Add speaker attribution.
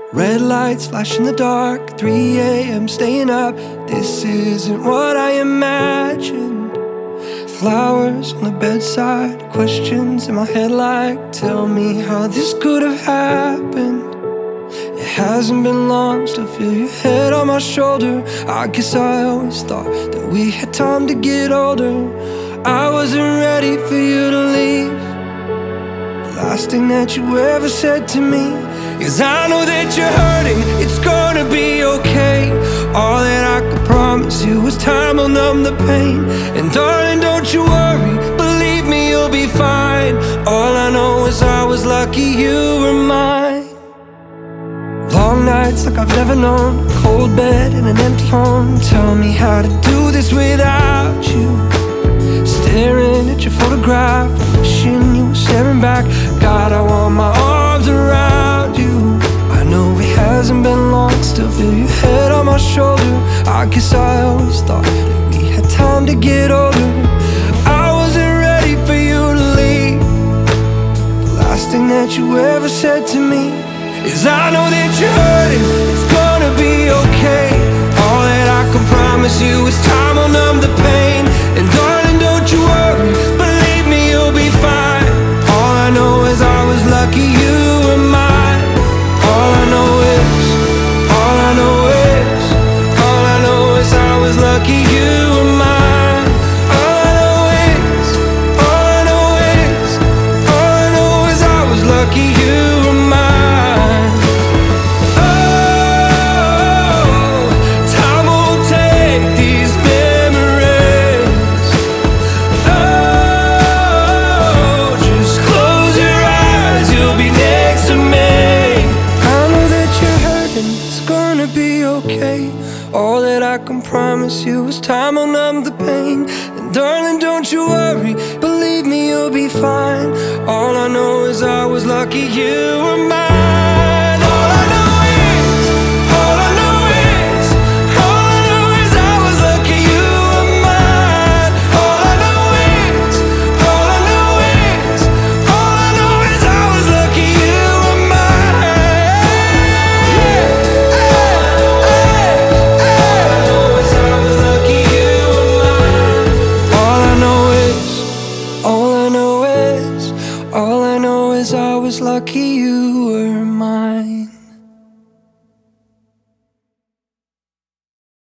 Speaker 1: Red lights flash in the dark, 3 a.m. staying up. This isn't what I imagined. Flowers on the bedside, questions in my head like, tell me how this could have happened. It hasn't been long, still feel your head on my shoulder. I guess I always thought that we had time to get older. I wasn't ready for you to leave. The last thing that you ever said to me is, I know that you're hurting, it's gonna be okay. All that I could promise you is time will numb the pain. And darling, don't you worry, believe me, you'll be fine. All I know is I was lucky you were mine. Long nights like I've never known, a cold bed in an empty home. Tell me how to do this without you. Staring at your photograph, wishing you were staring back. God, I want my arms around you. I know it hasn't been long, still feel your head on my shoulder. I guess I always thought that we had time to get older. I wasn't ready for you to leave. The last thing that you ever said to me is, I know that you're hurting, it's gonna be okay. All that I can promise you is time will numb the pain. And darling, don't you worry, believe me, you'll be fine. All I know is I was lucky you were mine. All I know is, all I know is, all I know is I was lucky you were mine. All I know is, all I know is, all I know is I was lucky you were mine. Oh, time won't take these memories. Oh, just close your eyes, you'll be next to me. I know that you're hurting, it's gonna be okay. All that I can promise you is time will numb the pain. And darling, don't you worry, believe me, you'll be fine. All I know is I was lucky you were mine.